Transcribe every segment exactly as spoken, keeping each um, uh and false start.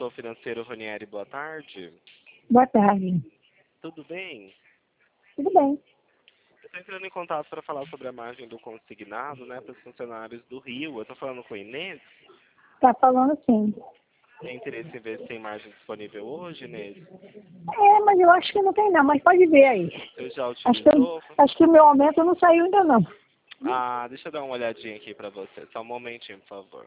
consultor financeiro Ronieri, boa tarde. Boa tarde. Tudo bem? Tudo bem. Eu estou entrando em contato para falar sobre a margem do consignado, né, para os funcionários do Rio. Eu estou falando com a Inês. Tá falando sim. Tem interesse em ver se tem margem disponível hoje, Inês? É, mas eu acho que não tem não, mas pode ver aí. Você já Acho que, utilizou? eu- acho que o meu aumento não saiu ainda não. Ah, deixa eu dar uma olhadinha aqui para você. Só um momentinho, por favor.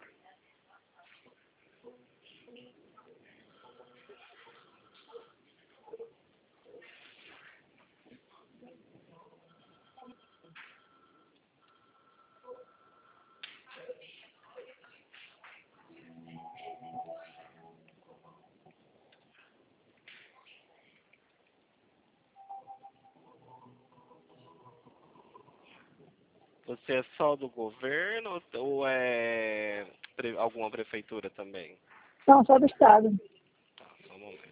Você é só do governo ou é pre- alguma prefeitura também? Não, só do estado. Tá, só um momento.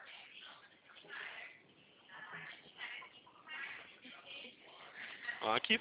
Ó, aqui